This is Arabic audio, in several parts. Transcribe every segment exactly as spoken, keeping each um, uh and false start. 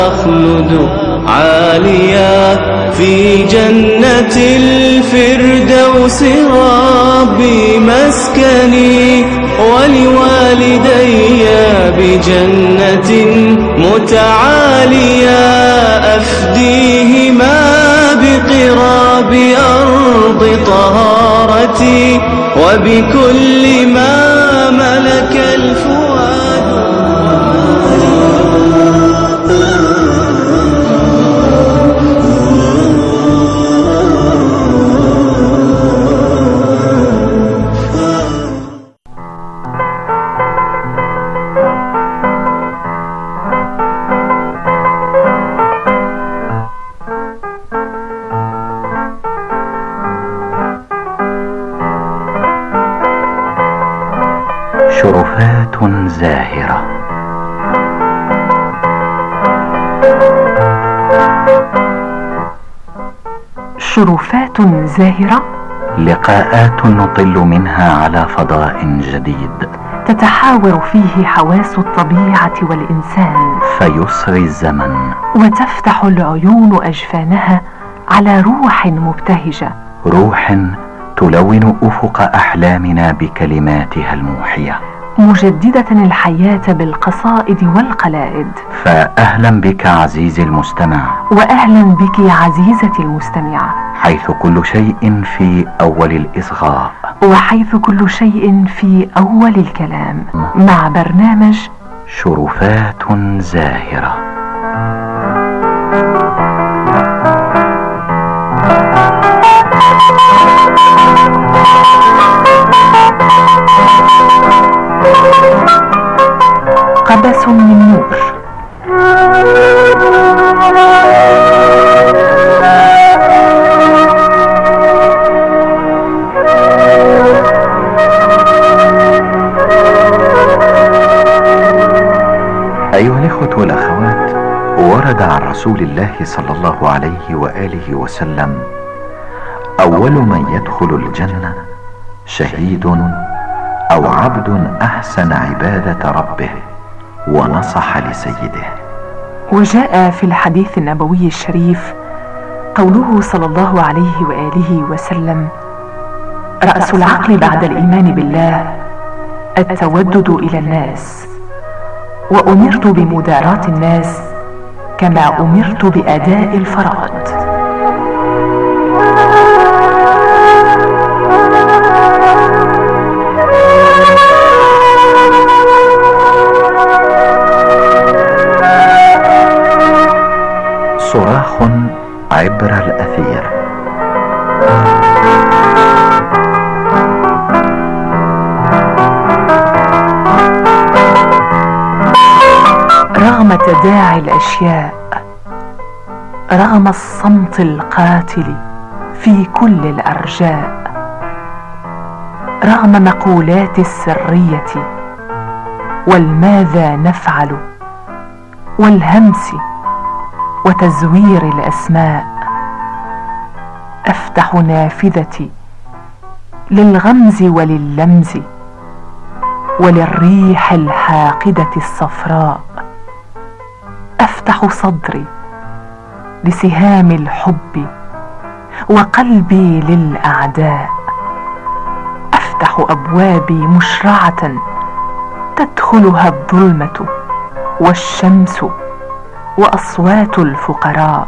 أخلد عاليا في جنة الفردوس ربي مسكني ولوالدي بجنة متعاليا أفديهما بقراب أرض طهارتي وبكل ما ملك الفؤاد. شرفات زاهرة. شرفات زاهرة، لقاءات نطل منها على فضاء جديد تتحاور فيه حواس الطبيعة والإنسان، فيسري الزمن وتفتح العيون أجفانها على روح مبتهجة، روح تلون أفق أحلامنا بكلماتها الموحية، مجددة الحياة بالقصائد والقلائد. فأهلا بك عزيزي المستمع، وأهلا بك عزيزتي المستمعة، حيث كل شيء في أول الإصغاء، وحيث كل شيء في أول الكلام، مع برنامج شرفات زاهرة. قبس من نور. أيها الإخوة والأخوات، ورد عن رسول الله صلى الله عليه وآله وسلم: أول من يدخل الجنة شهيد أو عبد أحسن عبادة ربه ونصح لسيده. وجاء في الحديث النبوي الشريف قوله صلى الله عليه وآله وسلم: رأس العقل بعد الإيمان بالله التودد إلى الناس، وأمرت بمداراة الناس كما أمرت بأداء الفرائض. صراخ عبر الأثير. رغم تداعي الأشياء، رغم الصمت القاتل في كل الأرجاء، رغم مقولات السرية والماذا نفعل والهمس وتزوير الأسماء، أفتح نافذتي للغمز ولللمز وللريح الحاقدة الصفراء، أفتح صدري لسهام الحب وقلبي للأعداء، أفتح أبوابي مشرعة تدخلها الظلمة والشمس وأصوات الفقراء.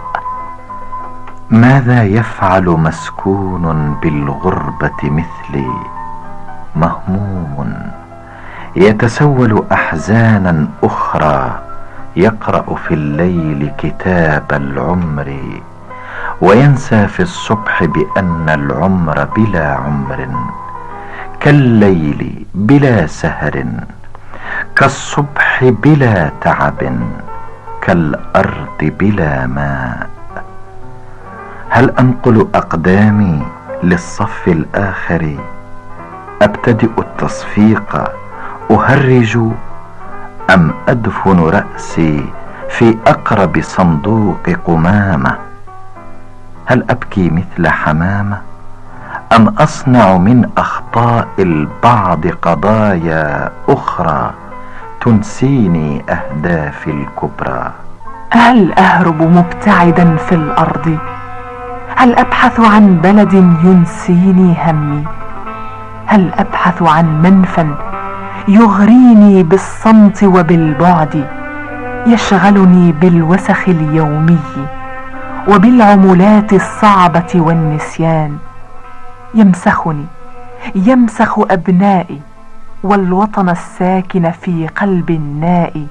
ماذا يفعل مسكون بالغربة مثلي، مهموم يتسول أحزانا أخرى، يقرأ في الليل كتاب العمر وينسى في الصبح بأن العمر بلا عمر، كالليل بلا سهر، كالصبح بلا تعب، كالأرض بلا ماء. هل أنقل أقدامي للصف الآخر، أبتدئ التصفيق أهرج، أم أدفن رأسي في أقرب صندوق قمامة؟ هل أبكي مثل حمامة، أم أصنع من أخطاء البعض قضايا أخرى تنسيني أهدافي الكبرى؟ هل أهرب مبتعدا في الأرض؟ هل أبحث عن بلد ينسيني همي؟ هل أبحث عن منفى يغريني بالصمت وبالبعد، يشغلني بالوسخ اليومي وبالعمولات الصعبة والنسيان، يمسخني يمسخ أبنائي والوطن الساكن في قلب النائي.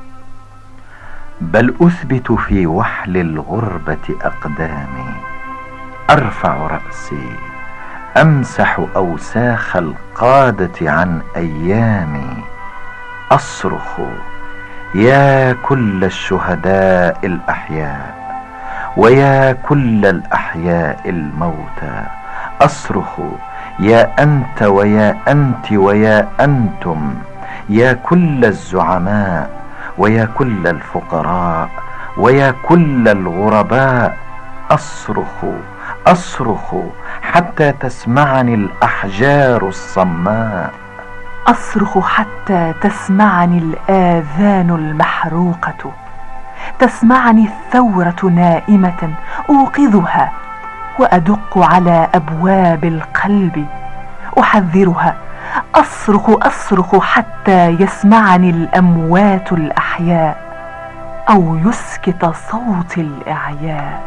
بل أثبت في وحل الغربة أقدامي، أرفع رأسي أمسح أوساخ القادة عن أيامي، أصرخ يا كل الشهداء الأحياء ويا كل الأحياء الموتى، أصرخ يا أنت ويا أنت ويا أنتم، يا كل الزعماء ويا كل الفقراء ويا كل الغرباء، أصرخ أصرخ حتى تسمعني الأحجار الصماء، أصرخ حتى تسمعني الآذان المحروقة، تسمعني الثورة نائمة أوقظها وأدق على أبواب القلب أحذرها، أصرخ أصرخ حتى يسمعني الأموات الأحياء أو يسكت صوت الإعياء.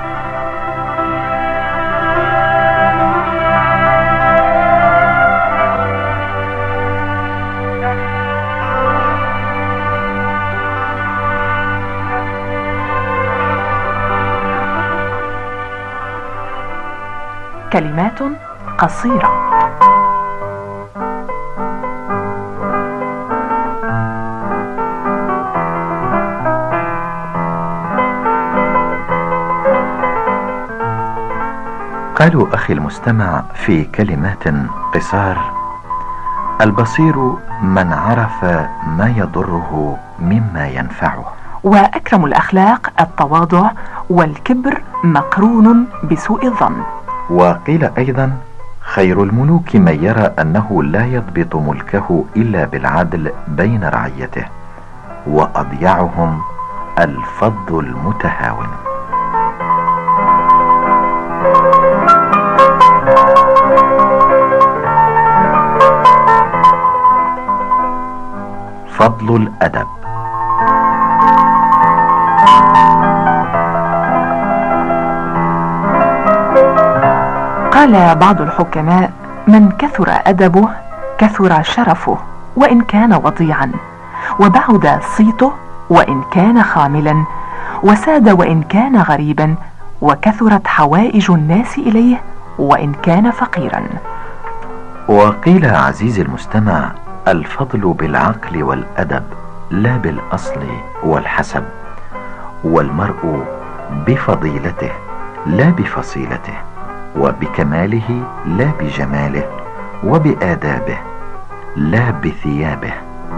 كلمات قصيرة. قالوا أخي المستمع في كلمات قصار: البصير من عرف ما يضره مما ينفعه. وأكرم الأخلاق التواضع، والكبر مقرون بسوء الظن. وقيل أيضا: خير الملوك من يرى أنه لا يضبط ملكه إلا بالعدل بين رعيته، وأضيعهم الفض المتهاون. فضل الأدب. قال بعض الحكماء: من كثر أدبه كثر شرفه وإن كان وضيعا، وبعد صيته وإن كان خاملا، وساد وإن كان غريبا، وكثرت حوائج الناس إليه وإن كان فقيرا. وقيل عزيزي المستمع: الفضل بالعقل والأدب لا بالأصل والحسب، والمرء بفضيلته لا بفصيلته، وبكماله لا بجماله، وبآدابه لا بثيابه.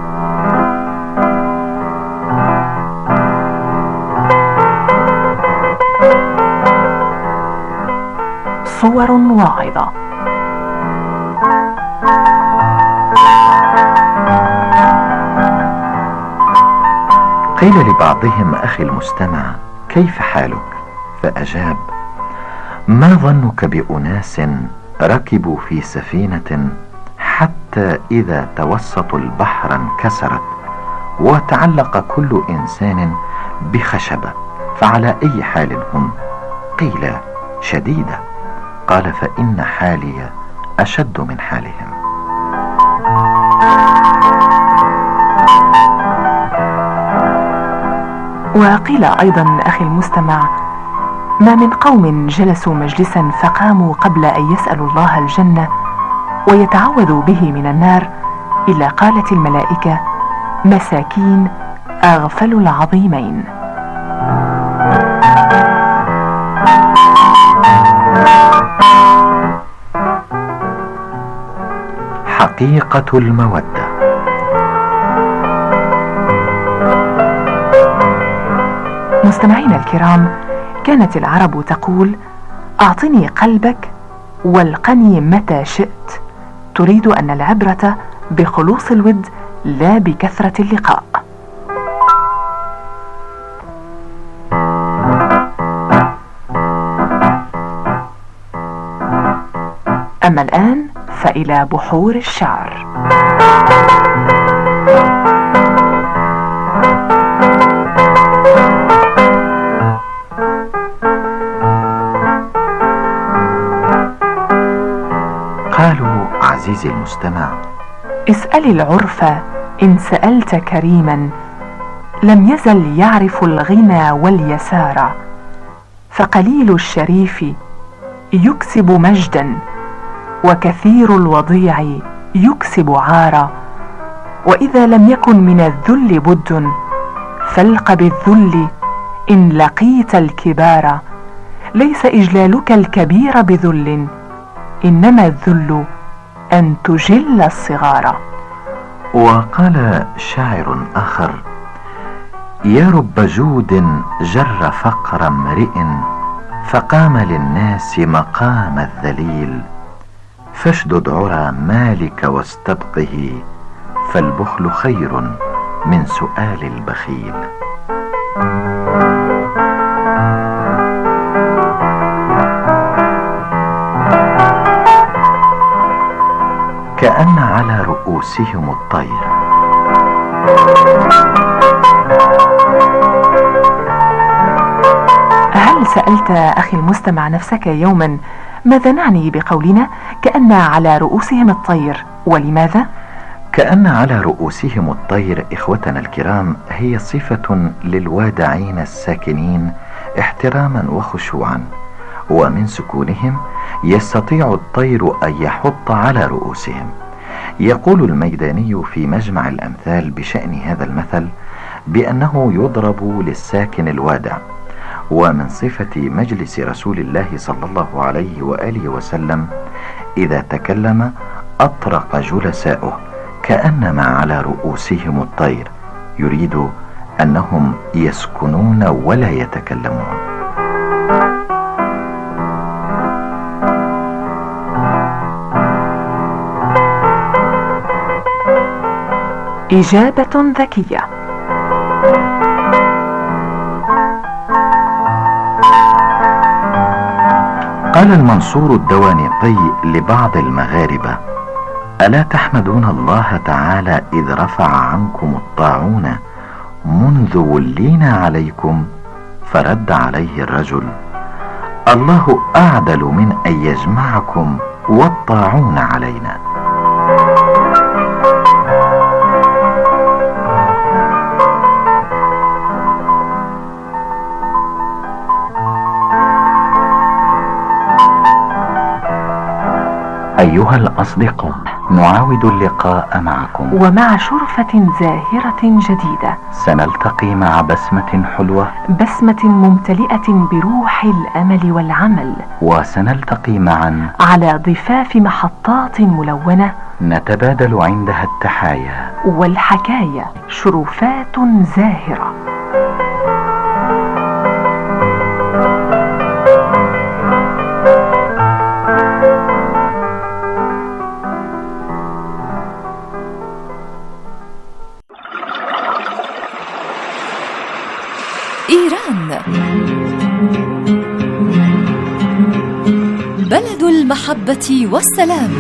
صور واعظة. قيل لبعضهم: أخي المستمع، كيف حالك؟ فأجاب: ما ظنك بأناس ركبوا في سفينة حتى إذا توسطوا البحر انكسرت، وتعلق كل إنسان بخشبة، فعلى أي حال هم؟ قيل: شديدة. قال: فإن حالي أشد من حالهم. وقيل أيضا أخي المستمع: ما من قوم جلسوا مجلسا فقاموا قبل أن يسألوا الله الجنة ويتعوذوا به من النار إلا قالت الملائكة: مساكين أغفل العظيمين. حقيقة المودة. مستمعينا الكرام، كانت العرب تقول: أعطني قلبك والقني متى شئت، تريد أن العبرة بخلوص الود لا بكثرة اللقاء. أما الآن فإلى بحور الشعر. قالوا عزيزي المستمع: اسأل العرف إن سألت كريما، لم يزل يعرف الغنى واليسار، فقليل الشريف يكسب مجدا، وكثير الوضيع يكسب عارا. وإذا لم يكن من الذل بد، فالق بالذل إن لقيت الكبار. ليس إجلالك الكبير بذل، إنما الذل أن تجل الصغار. وقال شاعر آخر: يا رب جود جر فقر امرئ، فقام للناس مقام الذليل، فاشدد عرى مالك واستبقه، فالبخل خير من سؤال البخيل. كأن على رؤوسهم الطير. هل سألت أخي المستمع نفسك يوما ماذا نعني بقولنا كأن على رؤوسهم الطير، ولماذا؟ كأن على رؤوسهم الطير إخوتنا الكرام هي صفة للوادعين الساكنين احتراما وخشوعا، ومن سكونهم يستطيع الطير أن يحط على رؤوسهم. يقول الميداني في مجمع الأمثال بشأن هذا المثل بأنه يضرب للساكن الوادع. ومن صفة مجلس رسول الله صلى الله عليه وآله وسلم إذا تكلم أطرق جلساؤه كأنما على رؤوسهم الطير، يريد أنهم يسكنون ولا يتكلمون. إجابة ذكية. قال المنصور الدوانقي لبعض المغاربة: ألا تحمدون الله تعالى إذ رفع عنكم الطاعون منذ ولينا عليكم؟ فرد عليه الرجل: الله أعدل من أن يجمعكم والطاعون علينا. أيها الأصدقاء، نعاود اللقاء معكم ومع شرفة زاهرة جديدة. سنلتقي مع بسمة حلوة، بسمة ممتلئة بروح الأمل والعمل، وسنلتقي معا على ضفاف محطات ملونة نتبادل عندها التحايا والحكايا، شرفات زاهرة. إيران بلد المحبة والسلام.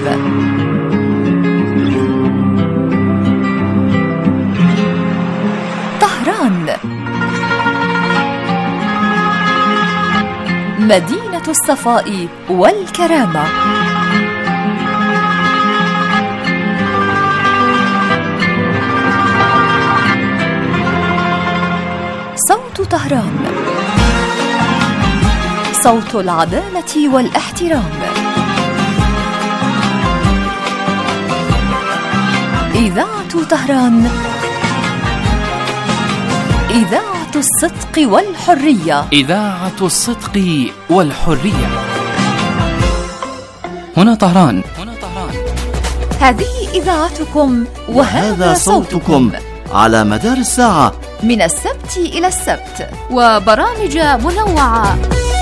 طهران مدينة الصفاء والكرامة. صوت طهران، صوت العدالة والاحترام. إذاعة طهران، إذاعة الصدق والحرية. إذاعة الصدق والحرية. هنا طهران. هنا طهران. هذه إذاعتكم وهذا صوتكم على مدار الساعة من السبت إلى السبت، وبرامج منوعة.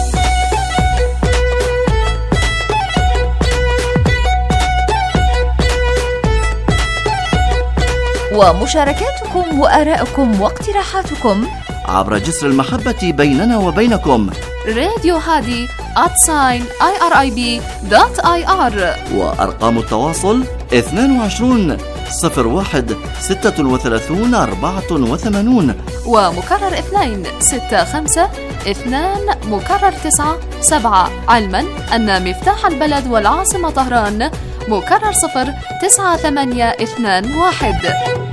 ومشاركاتكم وآراءكم واقتراحاتكم عبر جسر المحبة بيننا وبينكم. راديو هادي آت ساين آي آر آي بي دوت آي آر. وأرقام التواصل اثنان وعشرون صفر واحد ستة وثلاثون أربعة وثمانون ومكرر اثنين ستة خمسة اثنان مكرر تسعة سبعة، علما أن مفتاح البلد والعاصمة طهران مكرر صفر تسعة ثمانية اثنان واحد.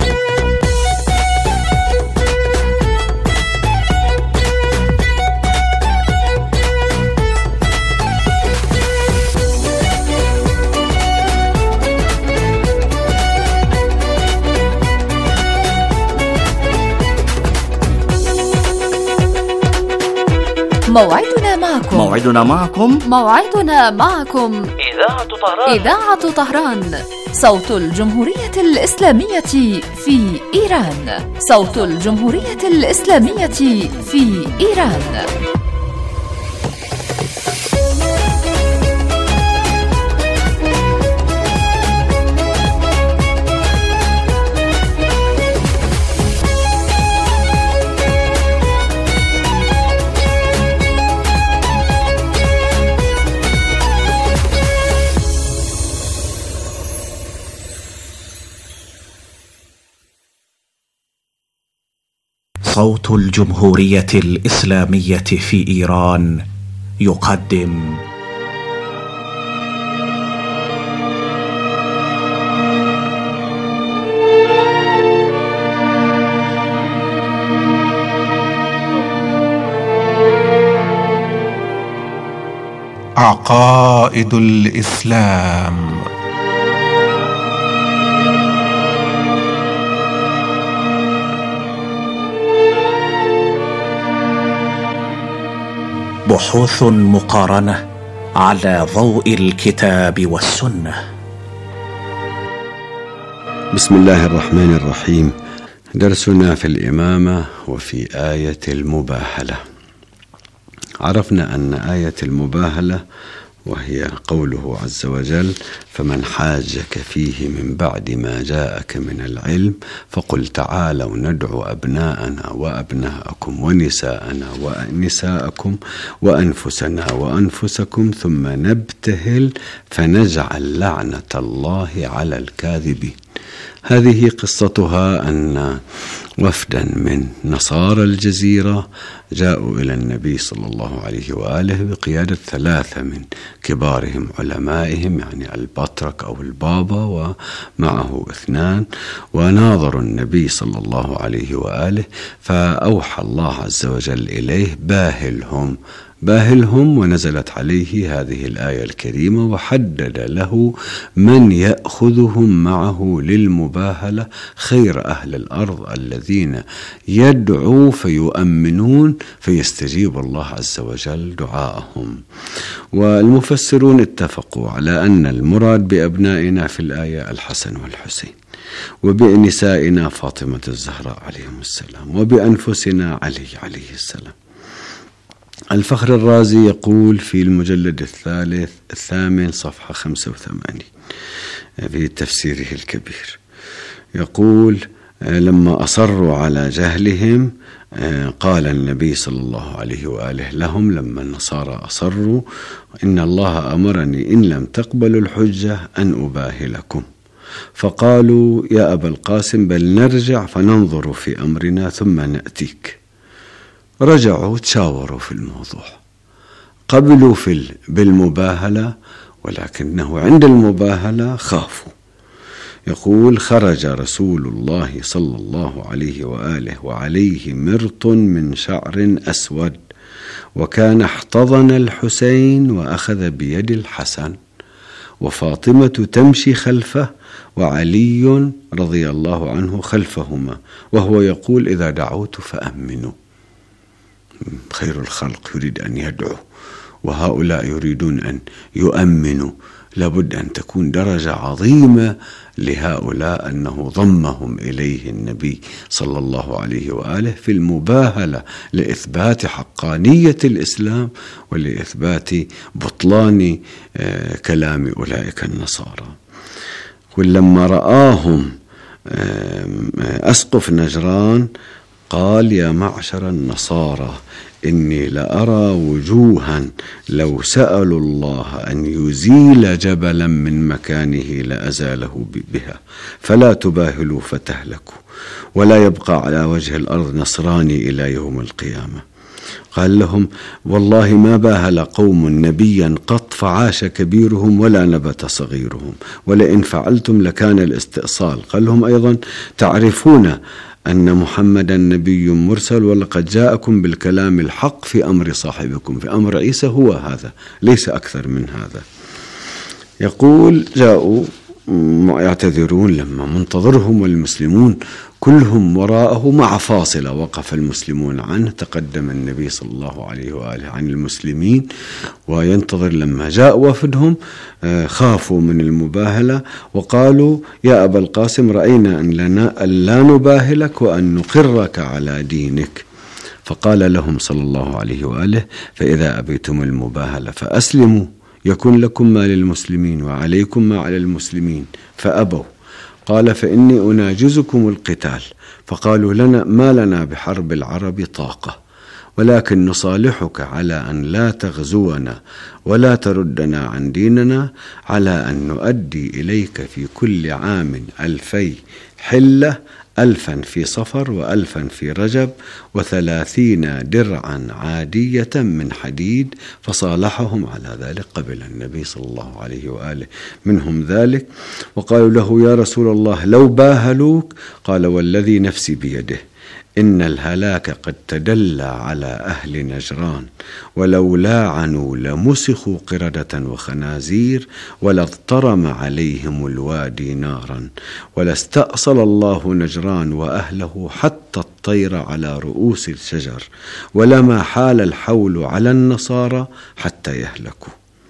موعدنا معكم موعدنا معكم موعدنا معكم إذاعة طهران إذاعة طهران، صوت الجمهورية الإسلامية في إيران، صوت الجمهورية الإسلامية في إيران. صوت الجمهورية الإسلامية في إيران يقدم عقائد الإسلام. بحوث مقارنة على ضوء الكتاب والسنة. بسم الله الرحمن الرحيم. درسنا في الإمامة وفي آية المباهلة. عرفنا أن آية المباهلة وهي قوله عز وجل: فمن حاجك فيه من بعد ما جاءك من العلم فقل تعالوا ندعو أبناءنا وأبناءكم ونساءنا ونساءكم وأنفسنا وأنفسكم ثم نبتهل فنجعل لعنة الله على الكاذبين. هذه قصتها أن وفدا من نصارى الجزيرة جاءوا إلى النبي صلى الله عليه وآله بقيادة ثلاثة من كبارهم علمائهم، يعني البطرك أو البابا ومعه اثنان، وناظروا النبي صلى الله عليه وآله، فأوحى الله عز وجل إليه: باهلهم باهلهم، ونزلت عليه هذه الآية الكريمة وحدد له من يأخذهم معه للمباهلة: خير أهل الأرض الذين يدعوا فيؤمنون فيستجيب الله عز وجل دعاءهم. والمفسرون اتفقوا على أن المراد بأبنائنا في الآية الحسن والحسين، وبنسائنا فاطمة الزهراء عليهم السلام، وبأنفسنا علي عليه السلام. الفخر الرازي يقول في المجلد الثالث الثامن صفحة خمسة وثمانين في تفسيره الكبير، يقول: لما أصروا على جهلهم قال النبي صلى الله عليه وآله لهم لما النصارى أصروا: إن الله أمرني إن لم تقبلوا الحجة أن أباهلكم. فقالوا: يا أبا القاسم بل نرجع فننظر في أمرنا ثم نأتيك. رجعوا تشاوروا في الموضوع، قبلوا في بالمباهلة، ولكنه عند المباهلة خافوا. يقول: خرج رسول الله صلى الله عليه وآله وعليه مرط من شعر أسود، وكان احتضن الحسين وأخذ بيد الحسن، وفاطمة تمشي خلفه وعلي رضي الله عنه خلفهما، وهو يقول: إذا دعوت فأمنوا. خير الخلق يريد أن يدعو، وهؤلاء يريدون أن يؤمنوا. لابد أن تكون درجة عظيمة لهؤلاء أنه ضمهم إليه النبي صلى الله عليه وآله في المباهلة لإثبات حقانية الإسلام ولإثبات بطلان كلام أولئك النصارى. ولما رآهم أسقف نجران قال: يا معشر النصارى، إني لأرى وجوها لو سألوا الله أن يزيل جبلا من مكانه لأزاله بها، فلا تباهلوا فتهلكوا، ولا يبقى على وجه الأرض نصراني إلى يوم القيامة. قال لهم: والله ما باهل قوم نبيا قط فعاش كبيرهم ولا نبت صغيرهم، ولئن فعلتم لكان الاستئصال. قال لهم أيضا: تعرفون أن محمدا نبي مرسل، ولقد جاءكم بالكلام الحق في أمر صاحبكم، في أمر عيسى هو هذا، ليس أكثر من هذا. يقول: جاءوا يعتذرون لما منتظرهم والمسلمون كلهم وراءه مع فاصلة وقف المسلمون عنه. تقدم النبي صلى الله عليه وآله عن المسلمين وينتظر. لما جاء وفدهم خافوا من المباهلة وقالوا: يا أبا القاسم، رأينا أن لنا أن لا نباهلك وأن نقرك على دينك. فقال لهم صلى الله عليه وآله: فإذا أبيتم المباهلة فأسلموا يكن لكم ما للمسلمين وعليكم ما على المسلمين. فأبوا. قال: فإني أناجزكم القتال. فقالوا: لنا ما لنا بحرب العرب طاقة، ولكن نصالحك على أن لا تغزونا ولا تردنا عن ديننا، على أن نؤدي إليك في كل عام ألفي حلة، ألفا في صفر وألفا في رجب، وثلاثين درعا عادية من حديد. فصالحهم على ذلك. قبل النبي صلى الله عليه وآله منهم ذلك، وقالوا له: يا رسول الله، لو باهلوك. قال: والذي نفسي بيده إن الهلاك قد تدلى على أهل نجران، ولو لاعنوا لمسخوا قردة وخنازير، ولاضطرم عليهم الوادي نارا، ولاستأصل الله نجران وأهله حتى الطير على رؤوس الشجر، ولما حال الحول على النصارى حتى يهلكوا.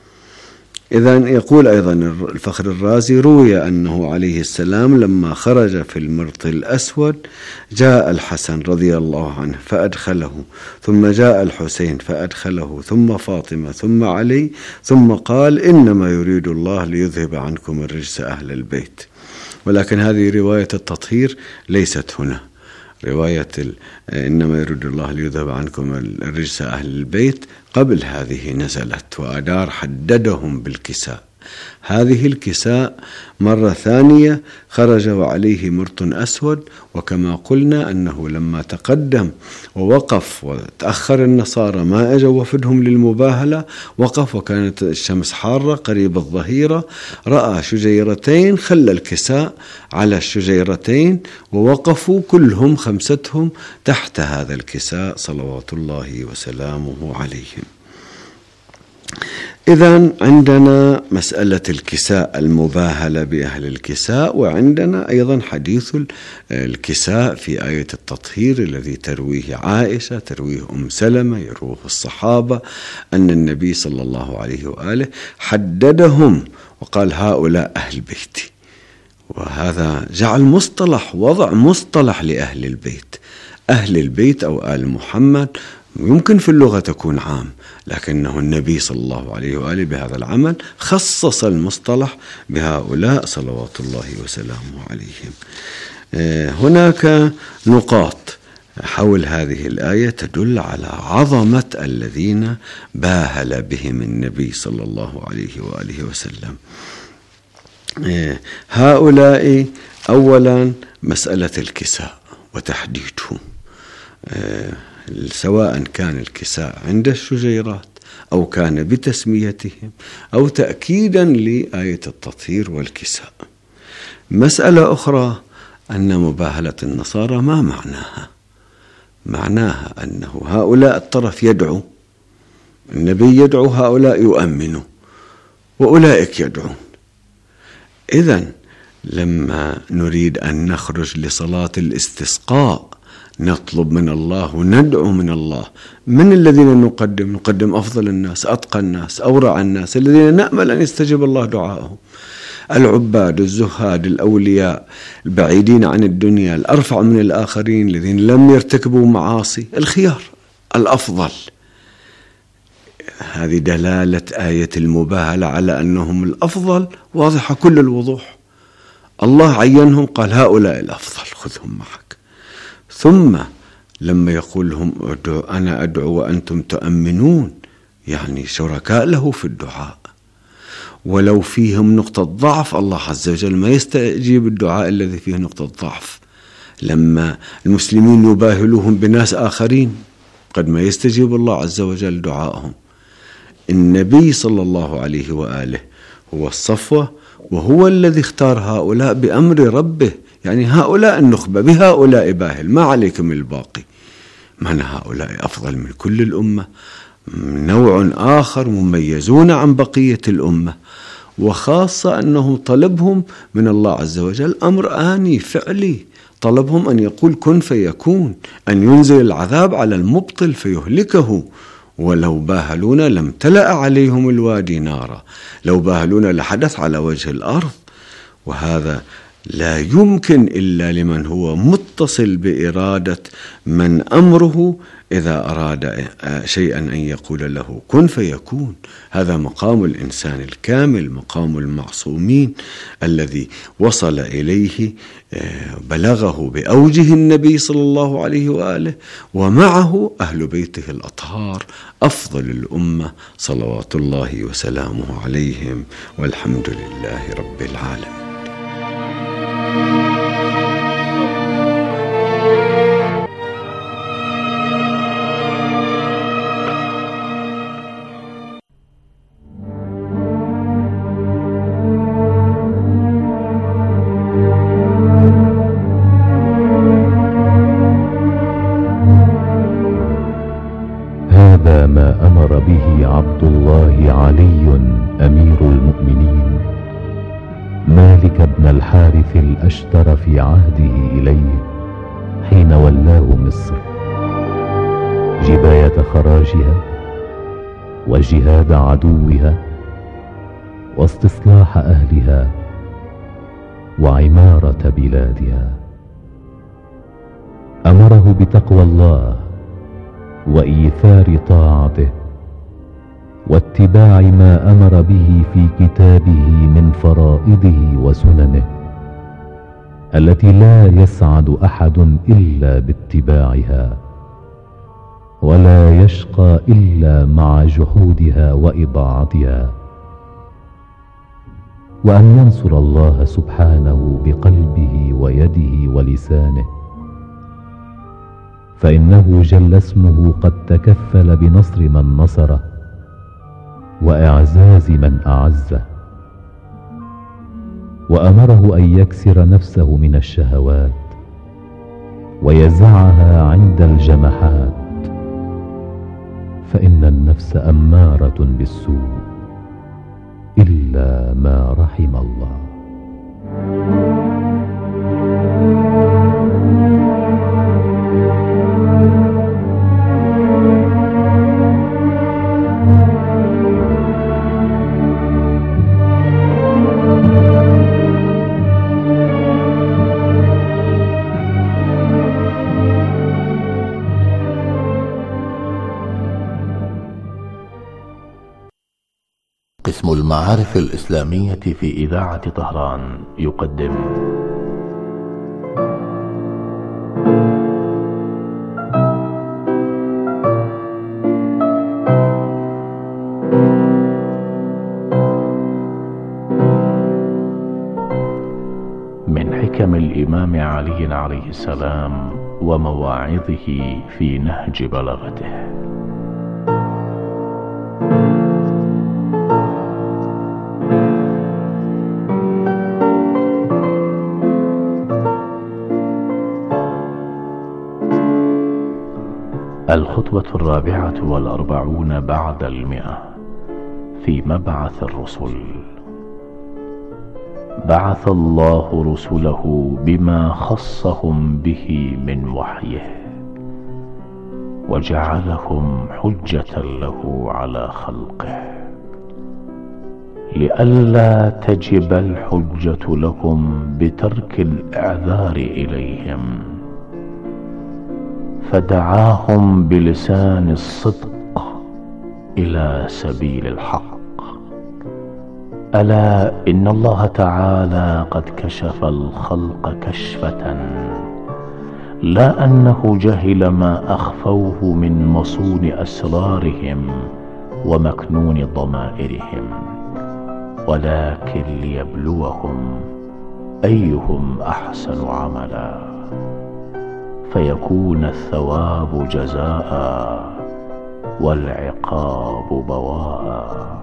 إذن يقول أيضا الفخر الرازي: روي أنه عليه السلام لما خرج في المرط الأسود جاء الحسن رضي الله عنه فأدخله، ثم جاء الحسين فأدخله، ثم فاطمة، ثم علي، ثم قال: إنما يريد الله ليذهب عنكم الرجس أهل البيت. ولكن هذه رواية التطهير ليست هنا. رواية إنما يريد الله ليذهب عنكم الرجس أهل البيت قبل هذه نزلت، وأدار حددهم بالكساء. هذه الكساء مرة ثانية خرج وعليه مرط أسود، وكما قلنا أنه لما تقدم ووقف وتأخر النصارى ما أجوا وفدهم للمباهلة، وقف وكانت الشمس حارة قريب الظهيرة، رأى شجيرتين، خلى الكساء على الشجيرتين ووقفوا كلهم خمستهم تحت هذا الكساء صلوات الله وسلامه عليهم. إذن عندنا مسألة الكساء، المباهلة بأهل الكساء، وعندنا أيضا حديث الكساء في آية التطهير الذي ترويه عائشة، ترويه أم سلمة، يروه الصحابة، أن النبي صلى الله عليه وآله حددهم وقال: هؤلاء أهل بيتي. وهذا جعل مصطلح، وضع مصطلح لأهل البيت. أهل البيت أو آل محمد يمكن في اللغة تكون عام، لكنه النبي صلى الله عليه وآله بهذا العمل خصص المصطلح بهؤلاء صلوات الله وسلامه عليهم. هناك نقاط حول هذه الآية تدل على عظمة الذين باهل بهم النبي صلى الله عليه وآله وسلم. هؤلاء أولا مسألة الكساء وتحديده، سواء كان الكساء عند الشجيرات أو كان بتسميتهم أو تأكيدا لآية التطهير والكساء. مسألة أخرى أن مباهلة النصارى ما معناها؟ معناها أنه هؤلاء الطرف يدعو، النبي يدعو، هؤلاء يؤمنوا، وأولئك يدعون. إذن لما نريد أن نخرج لصلاة الاستسقاء نطلب من الله وندعو من الله، من الذين نقدم؟ نقدم أفضل الناس، أتقى الناس، أورع الناس، الذين نأمل أن يستجيب الله دعاءهم، العباد، الزهاد، الأولياء، البعيدين عن الدنيا، الأرفع من الآخرين، الذين لم يرتكبوا معاصي، الخيار، الأفضل. هذه دلالة آية المباهلة على أنهم الأفضل واضحة كل الوضوح. الله عينهم، قال: هؤلاء الأفضل، خذهم معك. ثم لما يقول لهم أدعو أنا أدعو وأنتم تؤمنون، يعني شركاء له في الدعاء. ولو فيهم نقطة ضعف الله عز وجل ما يستجيب الدعاء الذي فيه نقطة ضعف. لما المسلمين يباهلوهم بناس آخرين قد ما يستجيب الله عز وجل دعائهم. النبي صلى الله عليه وآله هو الصفوة، وهو الذي اختار هؤلاء بأمر ربه، يعني هؤلاء النخبة بهؤلاء باهل، ما عليكم الباقي. معنى هؤلاء أفضل من كل الأمة، نوع آخر مميزون عن بقية الأمة، وخاصة أنهم طلبهم من الله عز وجل أمر آني فعلي، طلبهم أن يقول كن فيكون، أن ينزل العذاب على المبطل فيهلكه. ولو باهلونا لم تلأ عليهم الوادي نارا، لو باهلونا لحدث على وجه الأرض. وهذا لا يمكن إلا لمن هو متصل بإرادة من أمره إذا أراد شيئا أن يقول له كن فيكون. هذا مقام الإنسان الكامل، مقام المعصومين الذي وصل إليه بلغه بأوجه النبي صلى الله عليه وآله، ومعه أهل بيته الأطهار أفضل الأمة صلوات الله وسلامه عليهم، والحمد لله رب العالمين. هذا ما أمر به عبد الله علي أمير المؤمنين مالك بن الحارث الأشتر في عهده إليه حين ولاه مصر، جباية خراجها وجهاد عدوها واستصلاح أهلها وعمارة بلادها. أمره بتقوى الله وإيثار طاعته واتباع ما أمر به في كتابه من فرائضه وسننه التي لا يسعد أحد إلا باتباعها، ولا يشقى إلا مع جحودها وإضاعتها، وأن ينصر الله سبحانه بقلبه ويده ولسانه، فإنه جل اسمه قد تكفل بنصر من نصره وإعزاز من أعزه. وأمره أن يكسر نفسه من الشهوات ويزعها عند الجمحات، فإن النفس أمارة بالسوء إلا ما رحم الله. قسم المعارف الإسلامية في إذاعة طهران يقدم من حكم الإمام علي عليه السلام ومواعظه في نهج بلاغته. الخطوة الرابعة والأربعون بعد المئة في مبعث الرسل. بعث الله رسله بما خصهم به من وحيه، وجعلهم حجة له على خلقه، لئلا تجب الحجة لهم بترك الإعذار إليهم، فدعاهم بلسان الصدق إلى سبيل الحق. ألا إن الله تعالى قد كشف الخلق كشفة لا أنه جهل ما أخفوه من مصون أسرارهم ومكنون ضمائرهم، ولكن ليبلوهم أيهم أحسن عملا، فيكون الثواب جزاء والعقاب بواء.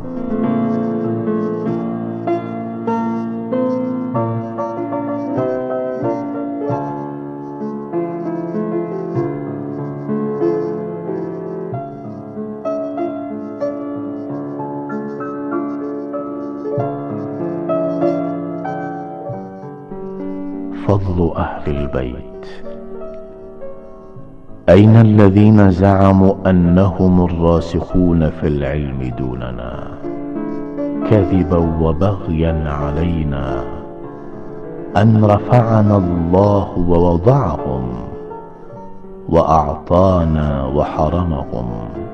فضل أهل البيت. أين الذين زعموا أنهم الراسخون في العلم دوننا، كذبا وبغيا علينا، أن رفعنا الله ووضعهم وأعطانا وحرمهم،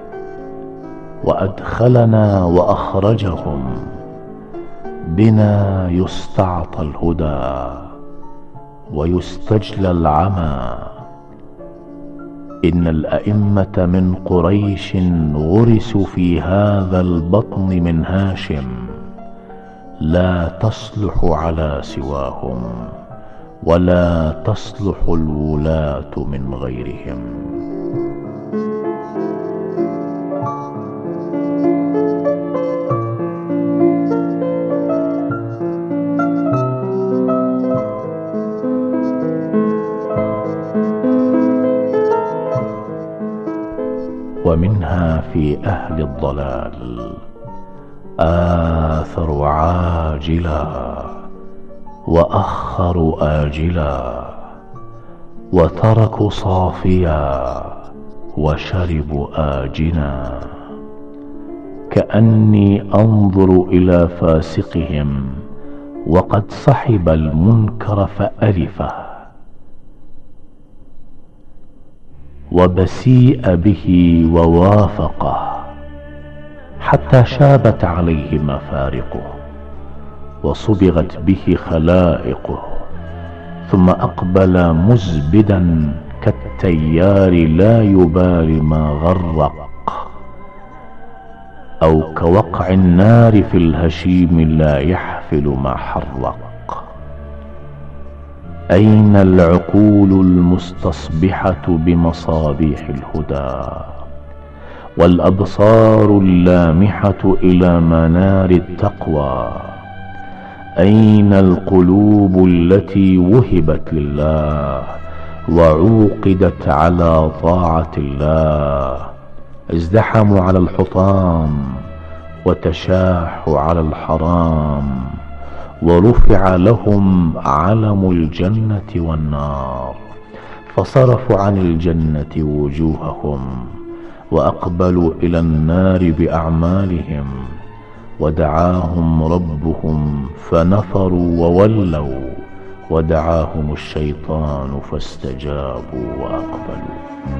وأدخلنا وأخرجهم، بنا يستعطى الهدى ويستجلى العمى. إن الأئمة من قريش غرسوا في هذا البطن من هاشم، لا تصلح على سواهم، ولا تصلح الولاة من غيرهم. ومنها في أهل الضلال آثروا عاجلا وأخروا آجلا، وتركوا صافيا وشربوا آجنا، كأني أنظر إلى فاسقهم وقد صحب المنكر فألفه، وبسيء به ووافقه، حتى شابت عليه مفارقه وصبغت به خلائقه، ثم أقبل مزبدا كالتيار لا يبالي ما غرق، أو كوقع النار في الهشيم لا يحفل ما حرق. أين العقول المستصبحة بمصابيح الهدى، والأبصار اللامحة إلى منار التقوى؟ أين القلوب التي وهبت لله وعوقدت على طاعة الله؟ ازدحموا على الحطام وتشاحوا على الحرام، ورفع لهم علم الجنة والنار، فصرفوا عن الجنة وجوههم وأقبلوا إلى النار بأعمالهم، ودعاهم ربهم فنفروا وولوا، ودعاهم الشيطان فاستجابوا وأقبلوا.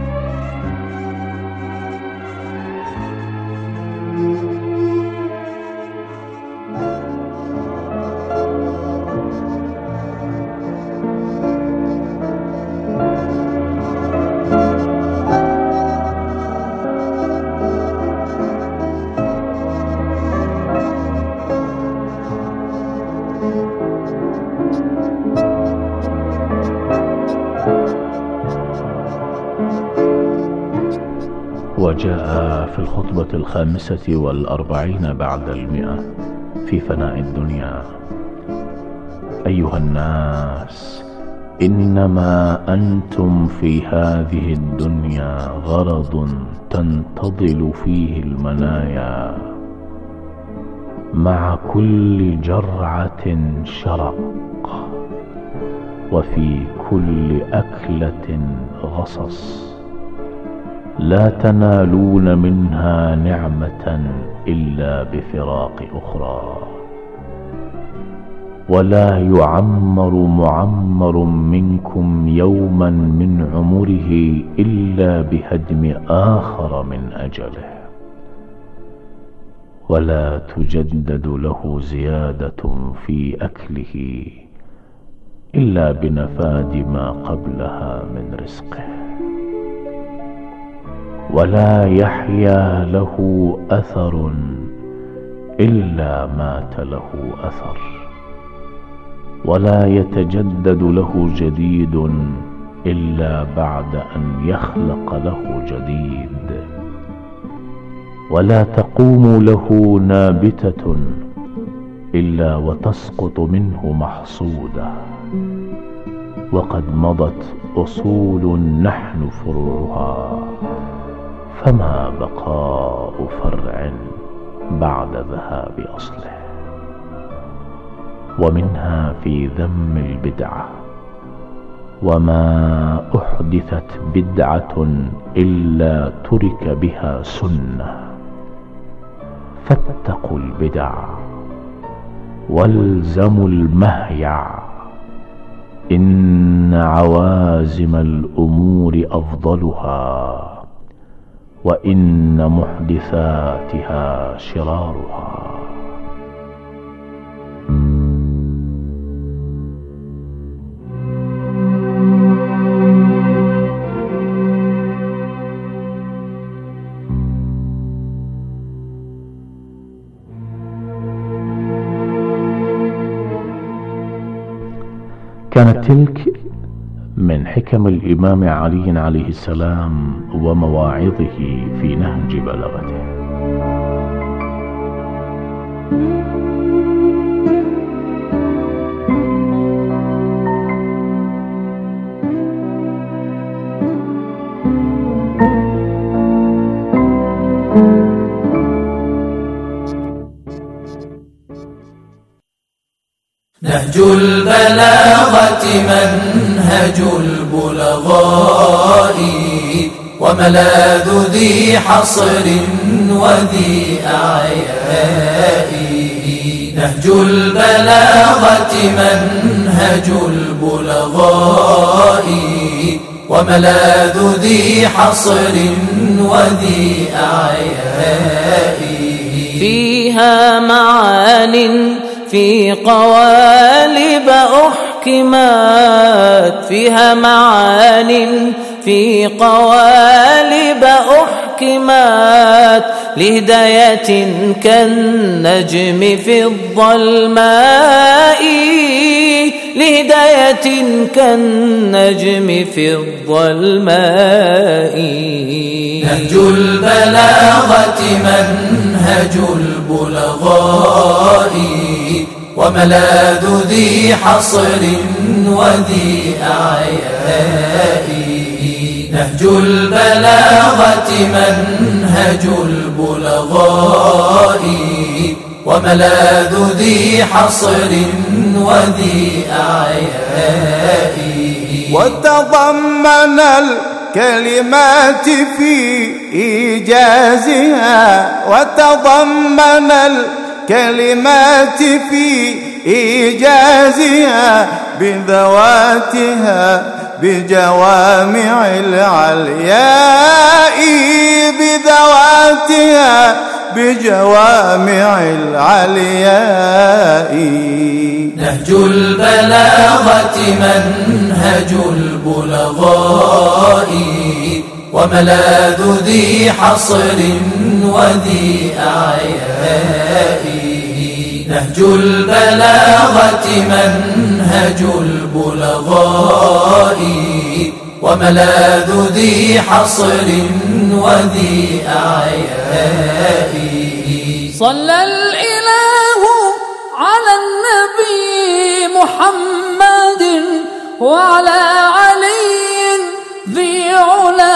وجاء في الخطبة الخامسة والأربعين بعد المئة في فناء الدنيا: أيها الناس، إنما أنتم في هذه الدنيا غرض تنتظل فيه المنايا، مع كل جرعة شرق، وفي كل أكلة غصص، لا تنالون منها نعمة إلا بفراق أخرى، ولا يعمر معمر منكم يوما من عمره إلا بهدم آخر من أجله، ولا تجدد له زيادة في أكله إلا بنفاد ما قبلها من رزقه، ولا يحيا له أثر إلا مات له أثر، ولا يتجدد له جديد إلا بعد أن يخلق له جديد، ولا تقوم له نابتة إلا وتسقط منه محصودة، وقد مضت أصول نحن فروعها، فما بقاء فرع بعد ذهاب أصله. ومنها في ذم البدعة، وما أحدثت بدعة إلا ترك بها سنة، فاتقوا البدع والزموا المهيع، إن عوازم الأمور أفضلها، وإن محدثاتها شرارها. كانت تلك من حكم الإمام علي عليه السلام ومواعظه في نهج بلاغته. نهج البلاغة منهج البلغاء، وملاذ ذي حصر وذي أعياء. نهج البلاغة منهج البلغاء، وملاذ ذي حصر وذي أعياء. فيها معان في قوالب أحكمات، فيها معان في قوالب أحكمات، لهداية كالنجم في الظلماء، لهداية كالنجم في الظلماء. نهج البلاغة منهج البلغاء، وملاذ ذي حصر وذي أعياء. نهج البلاغة منهج البلغاء، وملاذ ذي حصر وذي أعياء. وتضمن الكلمات في إيجازها، وتضمن الكلمات في إيجازها بذواتها بجوامع العلياء، بذواتها بجوامع العلياء. نهج البلاغة منهج البلغاء، وملاذ ذي حصر وذي أعياء. نهج البلاغة منهج البلغاء، وملاذ ذي حصر وذي أعياء. صلى الإله على النبي محمد وعلى علي ذي علا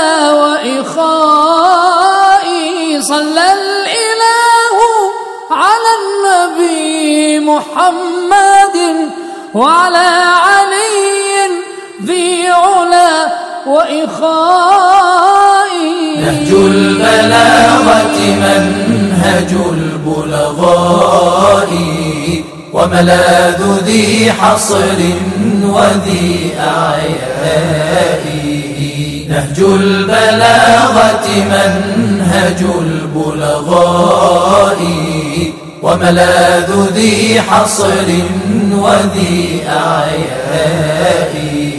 وإخاء. صلى الإله على النبي محمد وعلى علي ذي علا وإخاء. نهج البلاغة منهج البلغاء، وملاذ ذي حصر وذي أعياء. نهج البلاغة منهج البلغاء، وملاذ ذي حصر وذي أعياء.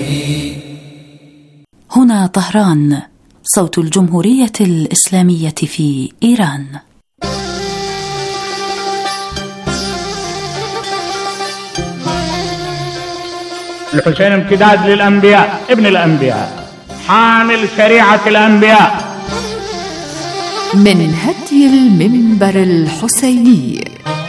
هنا طهران، صوت الجمهورية الإسلامية في إيران. الحسين امتداد للأنبياء، ابن الأنبياء، حامل شريعة الأنبياء. من هدي المنبر الحسيني.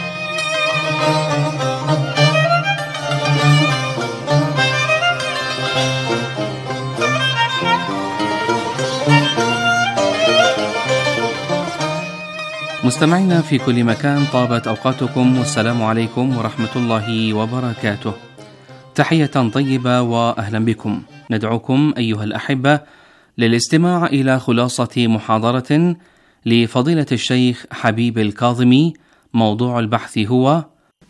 مستمعينا في كل مكان، طابت أوقاتكم والسلام عليكم ورحمة الله وبركاته. تحية طيبة وأهلا بكم. ندعوكم أيها الأحبة للاستماع إلى خلاصة محاضرة لفضيلة الشيخ حبيب الكاظمي. موضوع البحث هو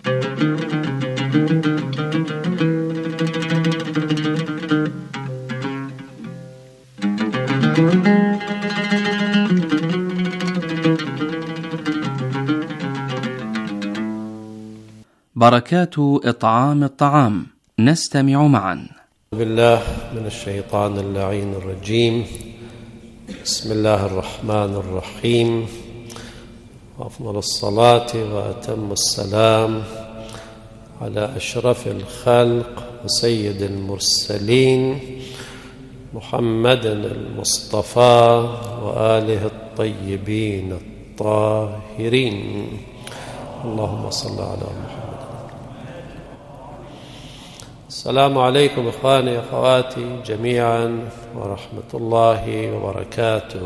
بركات إطعام الطعام. نستمع معا. بالله من الشيطان اللعين الرجيم. بسم الله الرحمن الرحيم، وأفضل الصلاة وأتم السلام على أشرف الخلق وسيد المرسلين محمد المصطفى وآله الطيبين الطاهرين. اللهم صل على محمد. السلام عليكم إخواني أخواتي جميعا ورحمة الله وبركاته.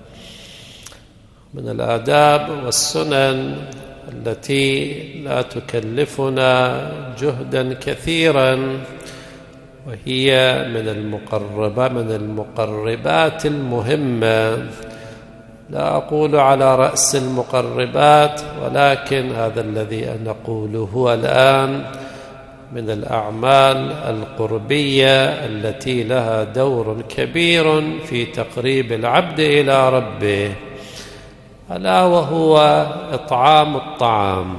من الآداب والسنن التي لا تكلفنا جهدا كثيرا، وهي من المقربة من المقربات المهمة، لا أقول على رأس المقربات، ولكن هذا الذي أنا أقوله الآن من الأعمال القربية التي لها دور كبير في تقريب العبد إلى ربه، ألا وهو إطعام الطعام.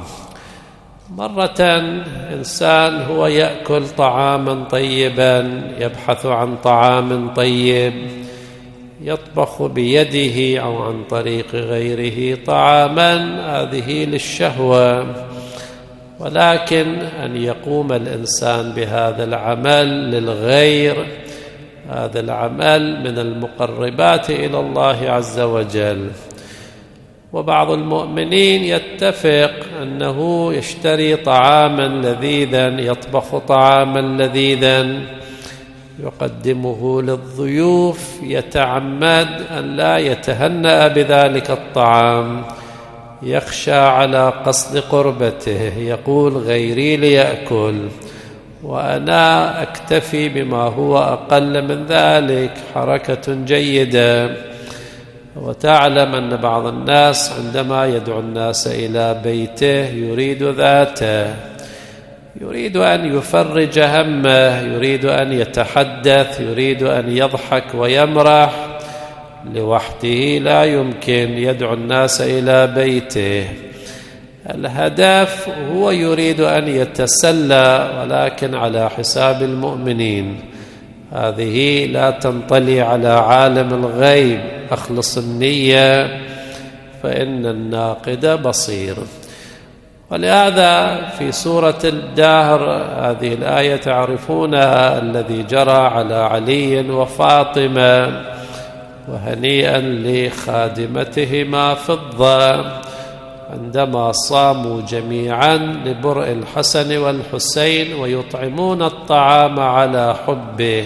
مرة إنسان هو يأكل طعاما طيبا، يبحث عن طعام طيب، يطبخ بيده أو عن طريق غيره طعاما، هذه للشهوة. ولكن أن يقوم الإنسان بهذا العمل للغير، هذا العمل من المقربات إلى الله عز وجل. وبعض المؤمنين يتفق أنه يشتري طعاما لذيذا، يطبخ طعاما لذيذا يقدمه للضيوف، يتعمد أن لا يتهنأ بذلك الطعام، يخشى على قصد قربته، يقول غيري ليأكل وأنا أكتفي بما هو أقل من ذلك. حركة جيدة. وتعلم أن بعض الناس عندما يدعو الناس إلى بيته يريد ذاته، يريد أن يفرج همه، يريد أن يتحدث، يريد أن يضحك ويمرح. لوحده لا يمكن يدعو الناس إلى بيته. الهدف هو يريد أن يتسلى، ولكن على حساب المؤمنين. هذه لا تنطلي على عالم الغيب. أخلص النية فإن الناقد بصير. ولهذا في سورة الدهر هذه الآية تعرفونها، الذي جرى على علي وفاطمة، وهنيئا لخادمتهما فضة عندما صاموا جميعا لبرء الحسن والحسين ويطعمون الطعام على حبه،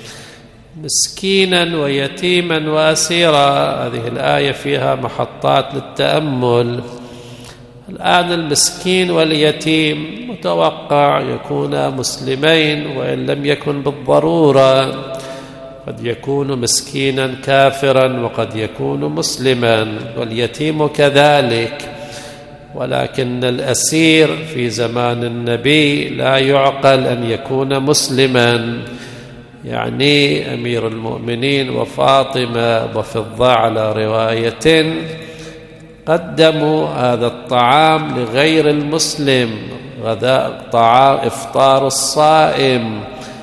مسكينا ويتيما وأسيرا. هذه الآية فيها محطات للتأمل. الآن المسكين واليتيم متوقع يكون مسلمين، وإن لم يكن بالضرورة، قد يكون مسكينا كافرا وقد يكون مسلما، واليتيم كذلك. ولكن الأسير في زمان النبي لا يعقل أن يكون مسلما، يعني أمير المؤمنين وفاطمة وفضة على رواية قدموا هذا الطعام لغير المسلم، غداء طعام إفطار الصائم،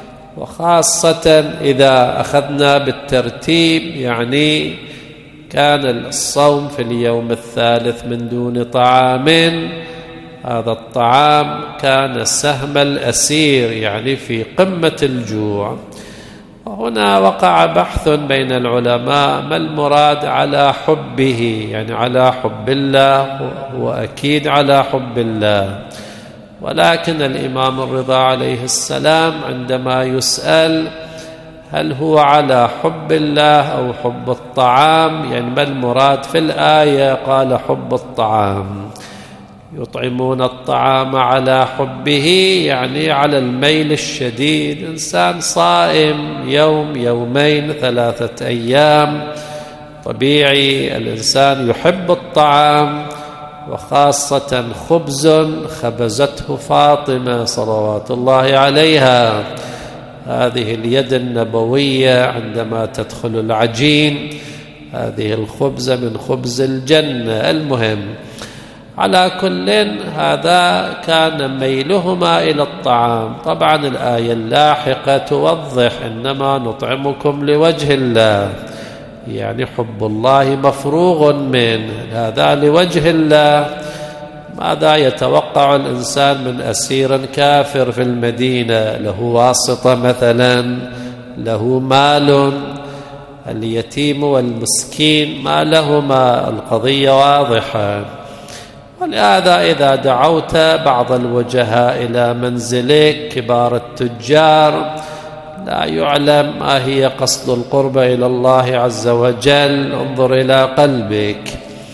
وخاصة إذا أخذنا بالترتيب يعني كان الصوم في اليوم الثالث من دون طعام، هذا الطعام كان سهم الأسير يعني في قمة الجوع. وهنا وقع بحث بين العلماء ما المراد على حبه، يعني على حب الله، هو أكيد على حب الله، ولكن الإمام الرضا عليه السلام عندما يسأل هل هو على حب الله أو حب الطعام، يعني ما المراد في الآية، قال حب الطعام. يطعمون الطعام على حبه يعني على الميل الشديد، إنسان صائم يوم يومين ثلاثة أيام، طبيعي الإنسان يحب الطعام، وخاصة خبز خبزته فاطمة صلوات الله عليها، هذه اليد النبوية عندما تدخل العجين، هذه الخبزة من خبز الجنة. المهم على كل هذا كان ميلهما إلى الطعام. طبعا الآية اللاحقة توضح إنما نطعمكم لوجه الله، يعني حب الله مفروغ منه، هذا لوجه الله. ماذا يتوقع الإنسان من أسير كافر في المدينة له واسطة مثلا، له مال، اليتيم والمسكين ما لهما، القضية واضحة. ولهذا إذا دعوت بعض الوجهاء إلى منزلك كبار التجار لا يعلم ما هي قصد القربة إلى الله عز وجل، انظر إلى قلبك.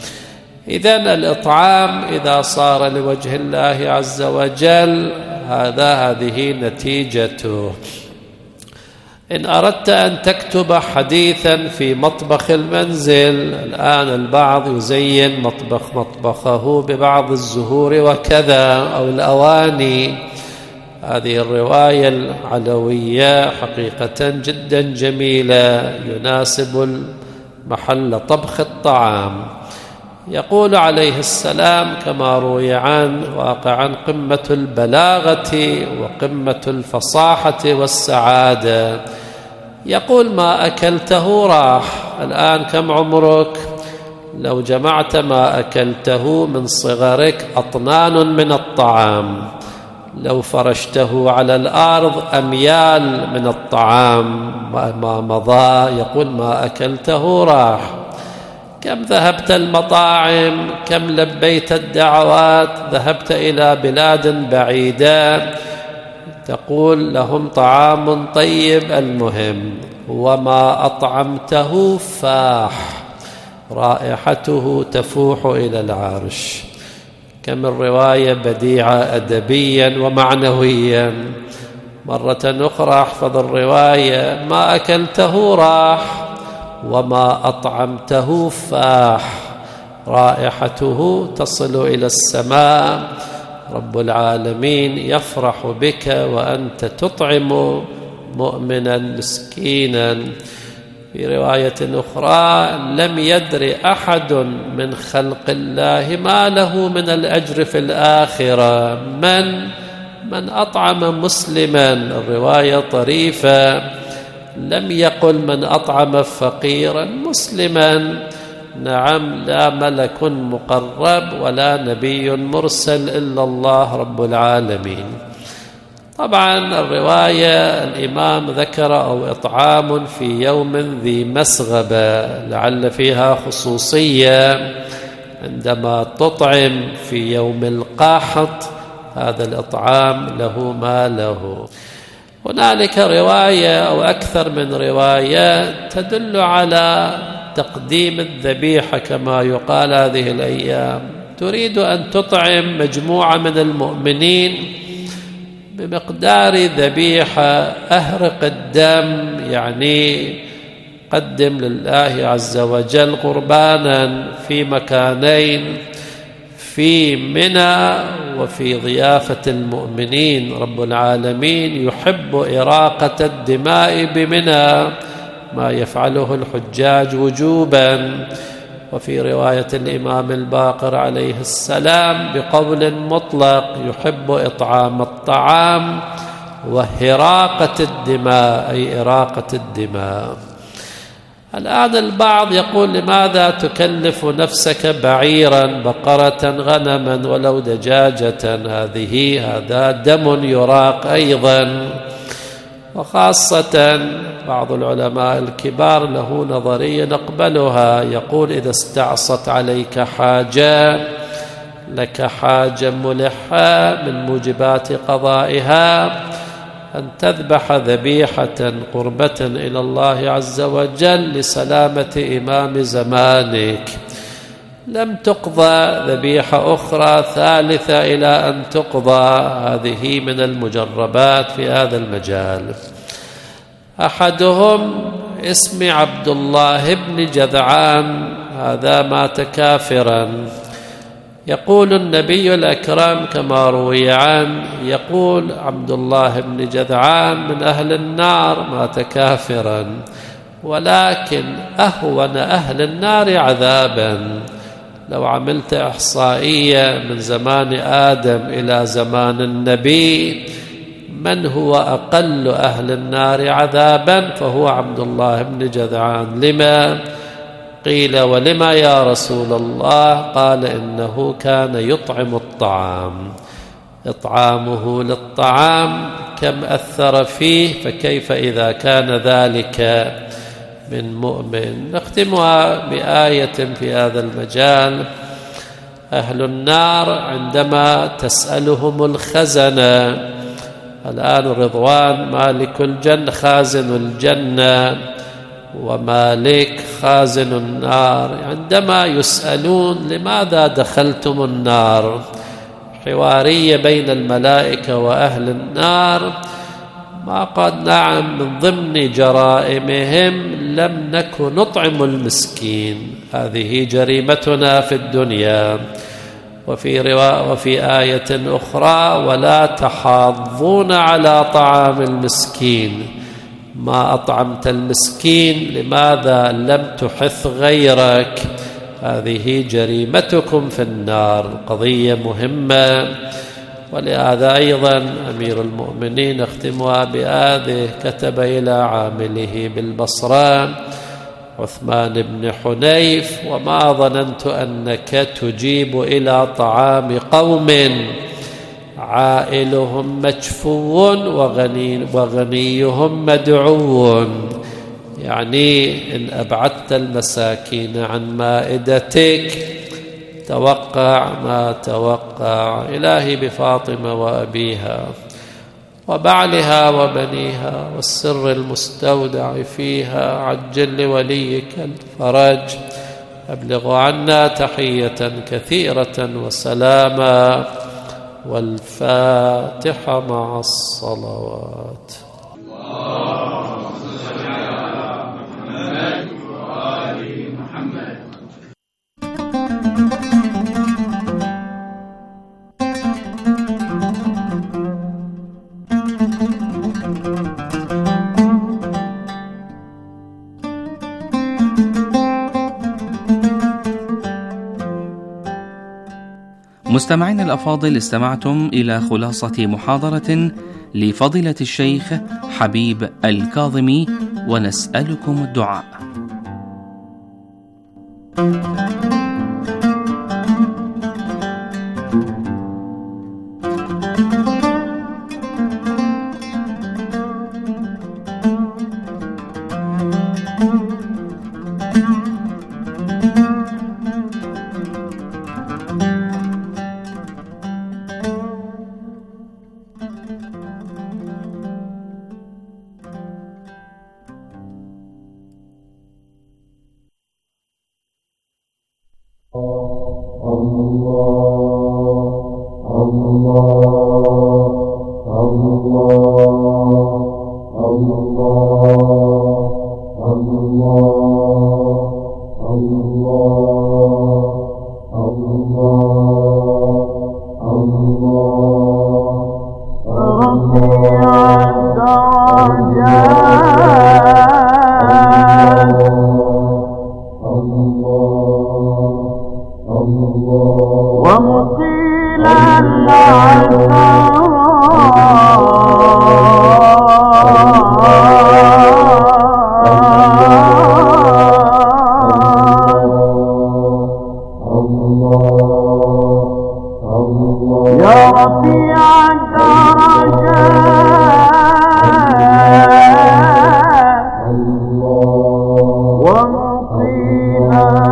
إذن الإطعام إذا صار لوجه الله عز وجل هذا هذه نتيجته. إن أردت أن تكتب حديثا في مطبخ المنزل، الآن البعض يزين مطبخ مطبخه ببعض الزهور وكذا أو الأواني، هذه الرواية العلوية حقيقة جدا جميلة يناسب محل طبخ الطعام. يقول عليه السلام كما روي عنه واقعا قمة البلاغة وقمة الفصاحة والسعادة، يقول ما أكلته راح. الآن كم عمرك؟ لو جمعت ما أكلته من صغرك أطنان من الطعام، لو فرشته على الأرض أميال من الطعام ما مضى، يقول ما أكلته راح. كم ذهبت المطاعم، كم لبيت الدعوات، ذهبت إلى بلاد بعيدة، تقول لهم طعام طيب، المهم وما أطعمته فاح، رائحته تفوح إلى العرش. كم الرواية بديعة أدبيا ومعنويا. مرة أخرى احفظ الرواية ما أكلته راح وما أطعمته فاح، رائحته تصل إلى السماء، رب العالمين يفرح بك وأنت تطعم مؤمنا مسكينا. في رواية أخرى لم يدر أحد من خلق الله ما له من الأجر في الآخرة من من أطعم مسلما. الرواية طريفة، لم يقل من أطعم فقيرا مسلما. نعم، لا ملك مقرب ولا نبي مرسل إلا الله رب العالمين. طبعا الرواية الإمام ذكر أو إطعام في يوم ذي مسغبة، لعل فيها خصوصية عندما تطعم في يوم القاحط، هذا الإطعام له ما له. هنالك رواية أو أكثر من رواية تدل على تقديم الذبيحة كما يقال هذه الأيام. تريد أن تطعم مجموعة من المؤمنين بمقدار ذبيحة، أهرق الدم، يعني قدم لله عز وجل قربانا في مكانين، في منى وفي ضيافة المؤمنين. رب العالمين يحب إراقة الدماء بمنى، ما يفعله الحجاج وجوبا. وفي رواية الإمام الباقر عليه السلام بقول مطلق: يحب إطعام الطعام وهراقة الدماء، أي إراقة الدماء. الآن البعض يقول: لماذا تكلف نفسك بعيرا، بقرة، غنما، ولو دجاجة؟ هذه هذا دم يراق أيضا. وخاصة بعض العلماء الكبار له نظرية نقبلها، يقول: إذا استعصت عليك حاجة، لك حاجة ملحة من موجبات قضائها، أن تذبح ذبيحة قربة إلى الله عز وجل لسلامة إمام زمانك. لم تقضى ذبيحة أخرى ثالثة إلى أن تقضى. هذه من المجربات في هذا المجال. أحدهم اسم عبد الله بن جذعان، هذا مات كافرا. يقول النبي الأكرم كما روي عنه، يقول عبد الله بن جذعان من أهل النار، مات كافرا، ولكن أهون أهل النار عذابا. لو عملت إحصائية من زمان آدم إلى زمان النبي، من هو أقل أهل النار عذابا؟ فهو عبد الله بن جذعان. لما؟ قيل: ولما يا رسول الله؟ قال: إنه كان يطعم الطعام. إطعامه للطعام كم أثر فيه، فكيف إذا كان ذلك من مؤمن؟ نختمها بآية في هذا المجال. أهل النار عندما تسألهم الخزنة، الآن رضوان مالك الجنة خازن الجنة، ومالك خازن النار، عندما يسألون لماذا دخلتم النار، حوارية بين الملائكة وأهل النار، ما قال: نعم، من ضمن جرائمهم لم نكن نطعم المسكين، هذه جريمتنا في الدنيا. وفي رواية وفي آية أخرى: ولا تحاضون على طعام المسكين، ما أطعمت المسكين، لماذا لم تحث غيرك؟ هذه جريمتكم في النار. قضية مهمة. ولهذا أيضا أمير المؤمنين اختمها بهذه، كتب إلى عامله بالبصرة عثمان بن حنيف: وما ظننت أنك تجيب إلى طعام قوم عائلهم مجفو وغني وغنيهم مدعو. يعني إن أبعدت المساكين عن مائدتك توقع ما توقع. إلهي بفاطمة وأبيها وبعلها وبنيها والسر المستودع فيها، عجل لوليك الفرج، أبلغ عنا تحية كثيرة وسلاما. والفاتحة مع الصلوات. مستمعين الأفاضل، استمعتم إلى خلاصة محاضرة لفضيلة الشيخ حبيب الكاظمي، ونسألكم الدعاء. الله ومقيل العذاب يا رفيع الدرجات ومقيل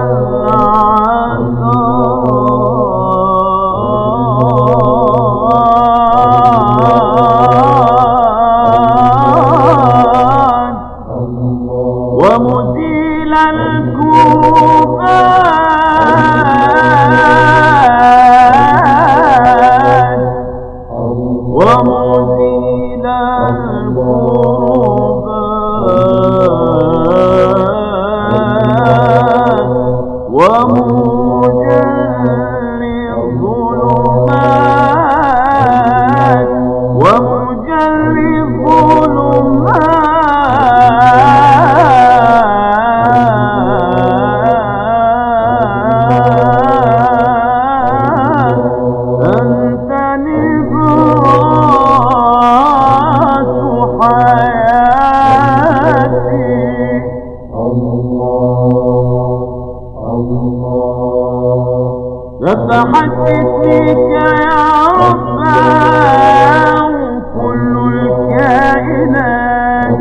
العذاب ومزيل الكروبات ومزيل الكروبات ومجلي الظلمات ومجلي الظلمات أنت نبراس حياتي فحدث بك يا رب كل الكائنات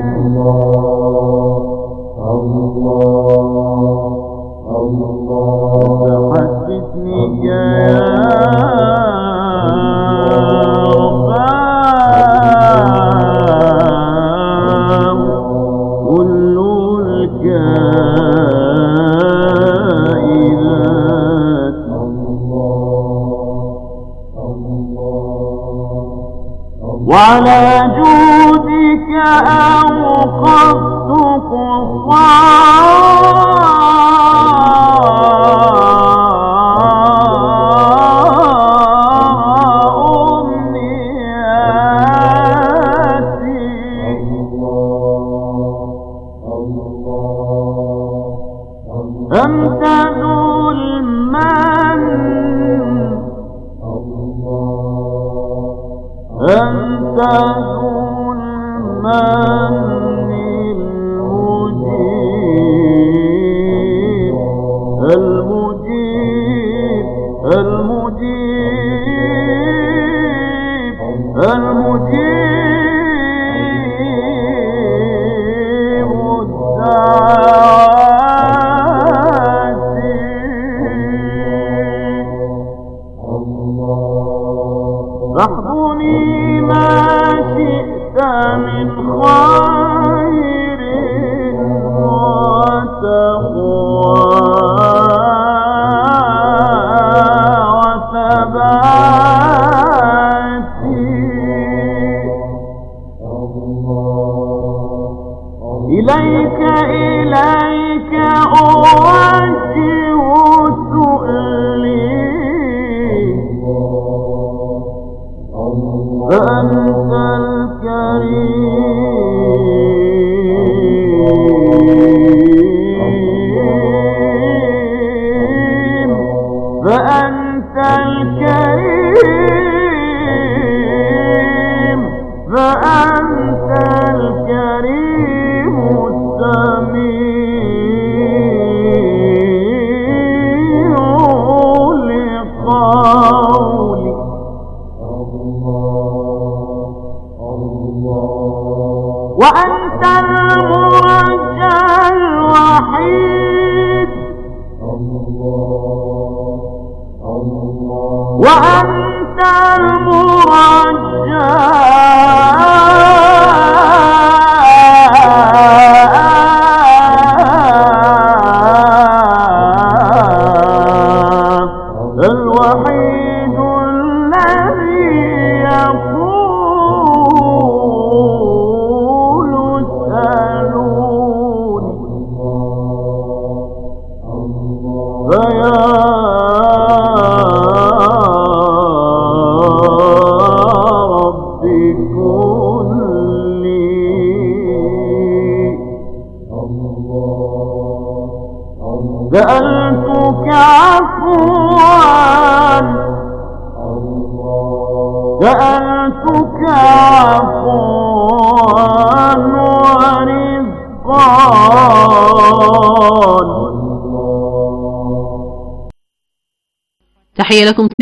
فحدثني يا رب كل الكائنات وعلى جودك أوقفت قصارى أمنياتي أنت ذو المن أنت ذو المن المجيب المجيب المجيب المجيب الدعوات فاحضني ما شئت من خير وتقوى وثبات إليك إليك أوجه سؤلي فأنت الكريم فأنت الكريم فأنت الكريم السميع لقولي وأنت المرجى الوحيد وأنت المرجى الوحيد الذي يقول اسألوني فيا ربي كن لي سألتك عفوا سألتك عفوا ورزقا. تحية لكم